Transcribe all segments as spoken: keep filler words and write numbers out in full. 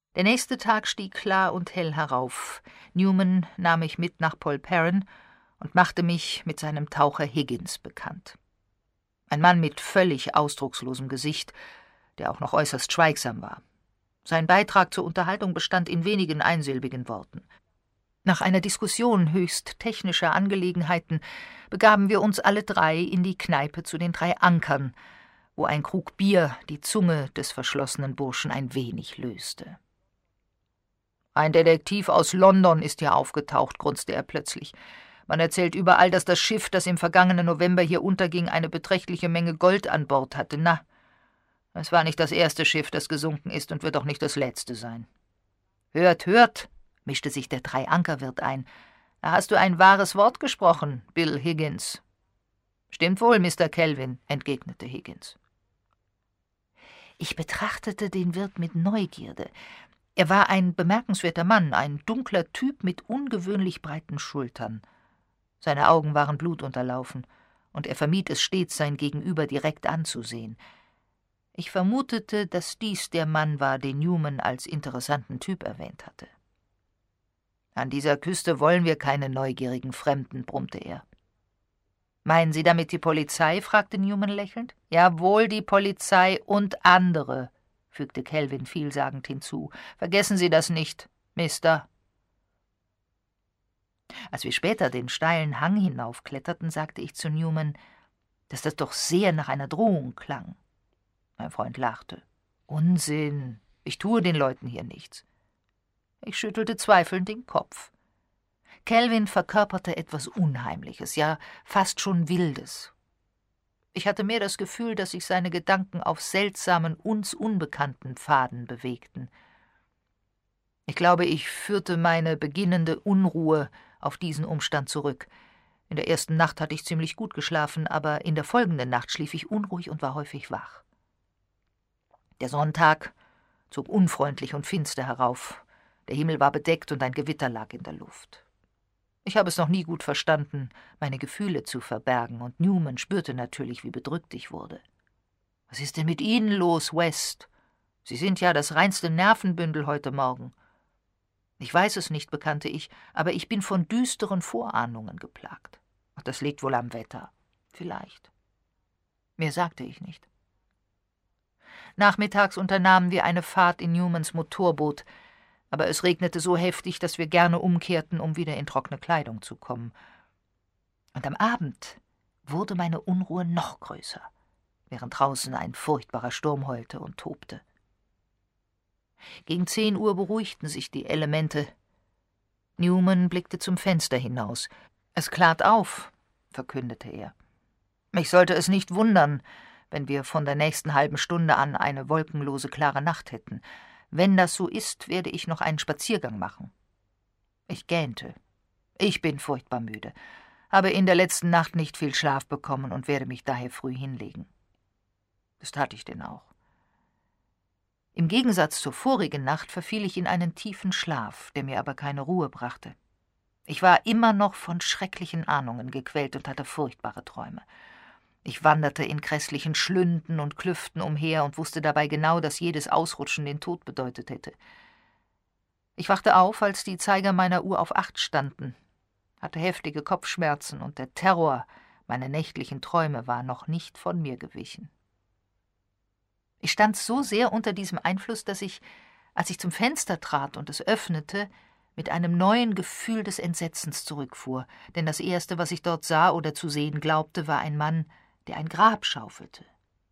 Der nächste Tag stieg klar und hell herauf. Newman nahm mich mit nach Polperron und machte mich mit seinem Taucher Higgins bekannt. Ein Mann mit völlig ausdruckslosem Gesicht, der auch noch äußerst schweigsam war. Sein Beitrag zur Unterhaltung bestand in wenigen einsilbigen Worten. Nach einer Diskussion höchst technischer Angelegenheiten begaben wir uns alle drei in die Kneipe zu den drei Ankern, wo ein Krug Bier die Zunge des verschlossenen Burschen ein wenig löste. »Ein Detektiv aus London ist hier aufgetaucht«, grunzte er plötzlich. »Man erzählt überall, dass das Schiff, das im vergangenen November hier unterging, eine beträchtliche Menge Gold an Bord hatte. Na, es war nicht das erste Schiff, das gesunken ist und wird auch nicht das letzte sein.« »Hört, hört«, mischte sich der Drei-Anker-Wirt ein. »Da hast du ein wahres Wort gesprochen, Bill Higgins.« »Stimmt wohl, Mister Kelvin«, entgegnete Higgins. Ich betrachtete den Wirt mit Neugierde. Er war ein bemerkenswerter Mann, ein dunkler Typ mit ungewöhnlich breiten Schultern. Seine Augen waren blutunterlaufen, und er vermied es stets, sein Gegenüber direkt anzusehen. Ich vermutete, dass dies der Mann war, den Newman als interessanten Typ erwähnt hatte. »An dieser Küste wollen wir keine neugierigen Fremden«, brummte er. »Meinen Sie damit die Polizei?« fragte Newman lächelnd. »Jawohl, die Polizei und andere«, fügte Kelvin vielsagend hinzu. »Vergessen Sie das nicht, Mister.« Als wir später den steilen Hang hinaufkletterten, sagte ich zu Newman, dass das doch sehr nach einer Drohung klang. Mein Freund lachte. »Unsinn, ich tue den Leuten hier nichts.« Ich schüttelte zweifelnd den Kopf. Kelvin verkörperte etwas Unheimliches, ja fast schon Wildes. Ich hatte mehr das Gefühl, dass sich seine Gedanken auf seltsamen, uns unbekannten Pfaden bewegten. Ich glaube, ich führte meine beginnende Unruhe auf diesen Umstand zurück. In der ersten Nacht hatte ich ziemlich gut geschlafen, aber in der folgenden Nacht schlief ich unruhig und war häufig wach. Der Sonntag zog unfreundlich und finster herauf. Der Himmel war bedeckt und ein Gewitter lag in der Luft. Ich habe es noch nie gut verstanden, meine Gefühle zu verbergen, und Newman spürte natürlich, wie bedrückt ich wurde. »Was ist denn mit Ihnen los, West? Sie sind ja das reinste Nervenbündel heute Morgen.« »Ich weiß es nicht«, bekannte ich, »aber ich bin von düsteren Vorahnungen geplagt. Ach, das liegt wohl am Wetter. Vielleicht.« Mehr sagte ich nicht. Nachmittags unternahmen wir eine Fahrt in Newmans Motorboot, aber es regnete so heftig, dass wir gerne umkehrten, um wieder in trockene Kleidung zu kommen. Und am Abend wurde meine Unruhe noch größer, während draußen ein furchtbarer Sturm heulte und tobte. Gegen zehn Uhr beruhigten sich die Elemente. Newman blickte zum Fenster hinaus. »Es klart auf«, verkündete er. »Mich sollte es nicht wundern, wenn wir von der nächsten halben Stunde an eine wolkenlose, klare Nacht hätten. Wenn das so ist, werde ich noch einen Spaziergang machen.« Ich gähnte. Ich bin furchtbar müde, habe in der letzten Nacht nicht viel Schlaf bekommen und werde mich daher früh hinlegen. Das tat ich denn auch. Im Gegensatz zur vorigen Nacht verfiel ich in einen tiefen Schlaf, der mir aber keine Ruhe brachte. Ich war immer noch von schrecklichen Ahnungen gequält und hatte furchtbare Träume. Ich wanderte in grässlichen Schlünden und Klüften umher und wusste dabei genau, dass jedes Ausrutschen den Tod bedeutet hätte. Ich wachte auf, als die Zeiger meiner Uhr auf acht standen, hatte heftige Kopfschmerzen, und der Terror meiner nächtlichen Träume war noch nicht von mir gewichen. Ich stand so sehr unter diesem Einfluss, dass ich, als ich zum Fenster trat und es öffnete, mit einem neuen Gefühl des Entsetzens zurückfuhr, denn das Erste, was ich dort sah oder zu sehen glaubte, war ein Mann, der ein Grab schaufelte.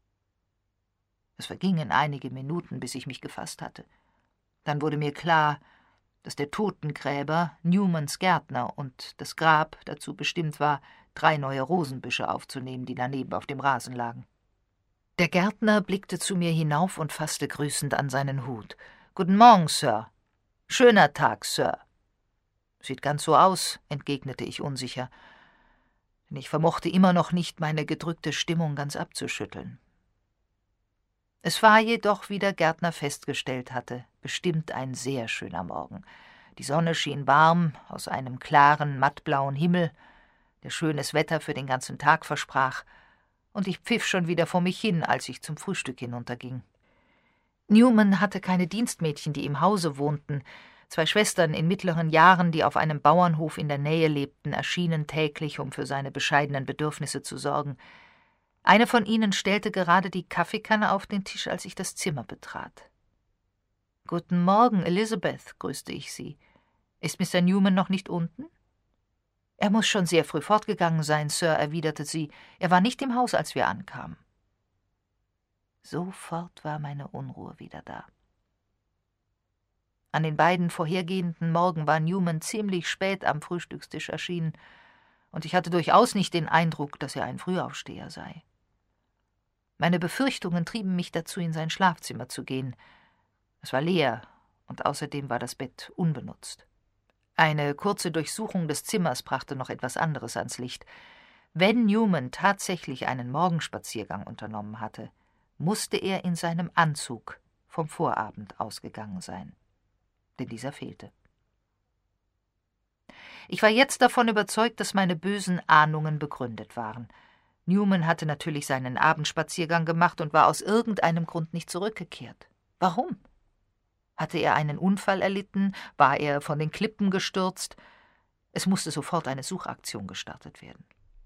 Es vergingen einige Minuten, bis ich mich gefasst hatte. Dann wurde mir klar, dass der Totengräber Newmans Gärtner und das Grab dazu bestimmt war, drei neue Rosenbüsche aufzunehmen, die daneben auf dem Rasen lagen. Der Gärtner blickte zu mir hinauf und fasste grüßend an seinen Hut. »Guten Morgen, Sir. Schöner Tag, Sir.« »Sieht ganz so aus«, entgegnete ich unsicher, denn ich vermochte immer noch nicht, meine gedrückte Stimmung ganz abzuschütteln. Es war jedoch, wie der Gärtner festgestellt hatte, bestimmt ein sehr schöner Morgen. Die Sonne schien warm aus einem klaren, mattblauen Himmel, der schönes Wetter für den ganzen Tag versprach, und ich pfiff schon wieder vor mich hin, als ich zum Frühstück hinunterging. Newman hatte keine Dienstmädchen, die im Hause wohnten. Zwei Schwestern in mittleren Jahren, die auf einem Bauernhof in der Nähe lebten, erschienen täglich, um für seine bescheidenen Bedürfnisse zu sorgen. Eine von ihnen stellte gerade die Kaffeekanne auf den Tisch, als ich das Zimmer betrat. »Guten Morgen, Elizabeth«, grüßte ich sie. »Ist Mister Newman noch nicht unten?« »Er muss schon sehr früh fortgegangen sein, Sir«, erwiderte sie. »Er war nicht im Haus, als wir ankamen.« Sofort war meine Unruhe wieder da. An den beiden vorhergehenden Morgen war Newman ziemlich spät am Frühstückstisch erschienen, und ich hatte durchaus nicht den Eindruck, dass er ein Frühaufsteher sei. Meine Befürchtungen trieben mich dazu, in sein Schlafzimmer zu gehen. Es war leer, und außerdem war das Bett unbenutzt. Eine kurze Durchsuchung des Zimmers brachte noch etwas anderes ans Licht. Wenn Newman tatsächlich einen Morgenspaziergang unternommen hatte, musste er in seinem Anzug vom Vorabend ausgegangen sein. Denn dieser fehlte. Ich war jetzt davon überzeugt, dass meine bösen Ahnungen begründet waren. Newman hatte natürlich seinen Abendspaziergang gemacht und war aus irgendeinem Grund nicht zurückgekehrt. Warum? Hatte er einen Unfall erlitten? War er von den Klippen gestürzt? Es musste sofort eine Suchaktion gestartet werden.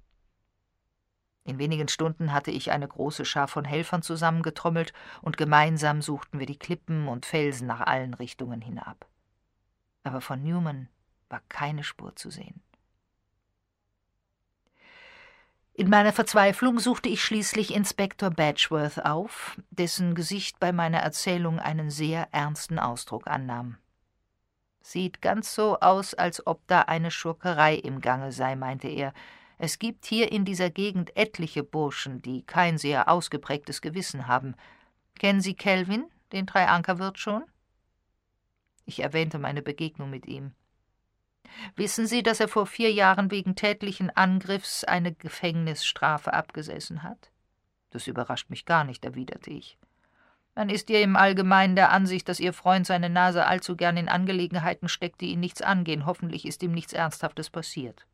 In wenigen Stunden hatte ich eine große Schar von Helfern zusammengetrommelt, und gemeinsam suchten wir die Klippen und Felsen nach allen Richtungen hinab. Aber von Newman war keine Spur zu sehen. In meiner Verzweiflung suchte ich schließlich Inspektor Badgeworth auf, dessen Gesicht bei meiner Erzählung einen sehr ernsten Ausdruck annahm. »Sieht ganz so aus, als ob da eine Schurkerei im Gange sei«, meinte er. »Es gibt hier in dieser Gegend etliche Burschen, die kein sehr ausgeprägtes Gewissen haben. Kennen Sie Kelvin, den Dreiankerwirt, schon?« Ich erwähnte meine Begegnung mit ihm. »Wissen Sie, dass er vor vier Jahren wegen tätlichen Angriffs eine Gefängnisstrafe abgesessen hat?« »Das überrascht mich gar nicht«, erwiderte ich. »Man ist ja im Allgemeinen der Ansicht, dass Ihr Freund seine Nase allzu gern in Angelegenheiten steckt, die ihn nichts angehen. Hoffentlich ist ihm nichts Ernsthaftes passiert.«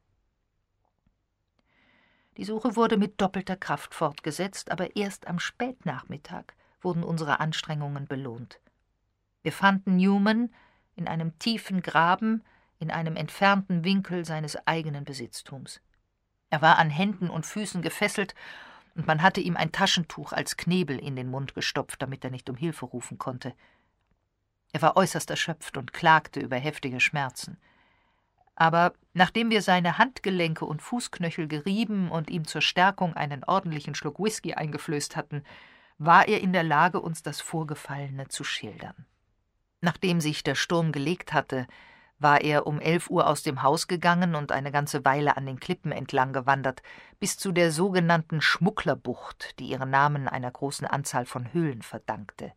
Die Suche wurde mit doppelter Kraft fortgesetzt, aber erst am Spätnachmittag wurden unsere Anstrengungen belohnt. Wir fanden Newman in einem tiefen Graben in einem entfernten Winkel seines eigenen Besitztums. Er war an Händen und Füßen gefesselt, und man hatte ihm ein Taschentuch als Knebel in den Mund gestopft, damit er nicht um Hilfe rufen konnte. Er war äußerst erschöpft und klagte über heftige Schmerzen. Aber nachdem wir seine Handgelenke und Fußknöchel gerieben und ihm zur Stärkung einen ordentlichen Schluck Whisky eingeflößt hatten, war er in der Lage, uns das Vorgefallene zu schildern. Nachdem sich der Sturm gelegt hatte, war er um elf Uhr aus dem Haus gegangen und eine ganze Weile an den Klippen entlang gewandert, bis zu der sogenannten Schmugglerbucht, die ihren Namen einer großen Anzahl von Höhlen verdankte.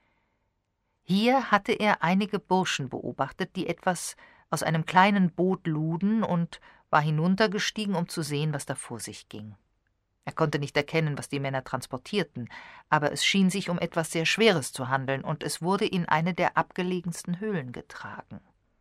Hier hatte er einige Burschen beobachtet, die etwas aus einem kleinen Boot luden, und war hinuntergestiegen, um zu sehen, was da vor sich ging. Er konnte nicht erkennen, was die Männer transportierten, aber es schien sich um etwas sehr Schweres zu handeln, und es wurde in eine der abgelegensten Höhlen getragen.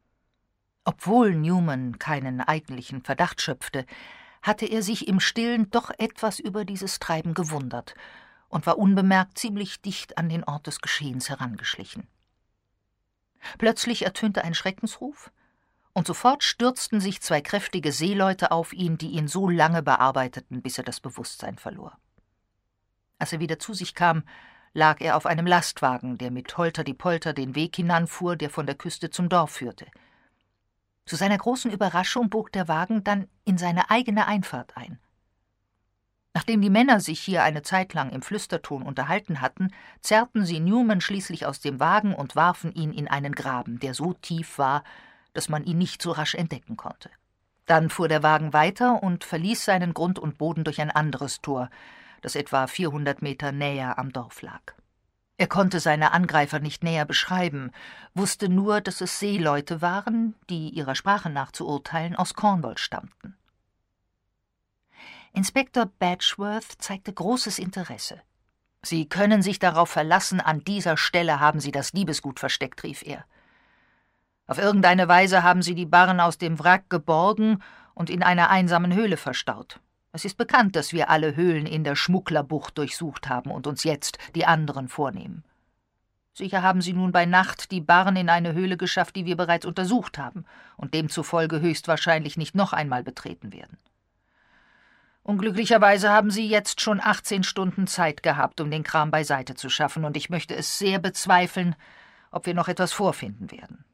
Obwohl Newman keinen eigentlichen Verdacht schöpfte, hatte er sich im Stillen doch etwas über dieses Treiben gewundert und war unbemerkt ziemlich dicht an den Ort des Geschehens herangeschlichen. Plötzlich ertönte ein Schreckensruf, und sofort stürzten sich zwei kräftige Seeleute auf ihn, die ihn so lange bearbeiteten, bis er das Bewusstsein verlor. Als er wieder zu sich kam, lag er auf einem Lastwagen, der mit Holter-die-Polter den Weg hinanfuhr, der von der Küste zum Dorf führte. Zu seiner großen Überraschung bog der Wagen dann in seine eigene Einfahrt ein. Nachdem die Männer sich hier eine Zeit lang im Flüsterton unterhalten hatten, zerrten sie Newman schließlich aus dem Wagen und warfen ihn in einen Graben, der so tief war, dass man ihn nicht so rasch entdecken konnte. Dann fuhr der Wagen weiter und verließ seinen Grund und Boden durch ein anderes Tor, das etwa vierhundert Meter näher am Dorf lag. Er konnte seine Angreifer nicht näher beschreiben, wusste nur, dass es Seeleute waren, die ihrer Sprache nach zu urteilen aus Cornwall stammten. Inspektor Badgeworth zeigte großes Interesse. »Sie können sich darauf verlassen, an dieser Stelle haben Sie das Diebesgut versteckt«, rief er. »Auf irgendeine Weise haben Sie die Barren aus dem Wrack geborgen und in einer einsamen Höhle verstaut. Es ist bekannt, dass wir alle Höhlen in der Schmugglerbucht durchsucht haben und uns jetzt die anderen vornehmen.« Sicher haben Sie nun bei Nacht die Barren in eine Höhle geschafft, die wir bereits untersucht haben und demzufolge höchstwahrscheinlich nicht noch einmal betreten werden. Unglücklicherweise haben Sie jetzt schon achtzehn Stunden Zeit gehabt, um den Kram beiseite zu schaffen, und ich möchte es sehr bezweifeln, ob wir noch etwas vorfinden werden.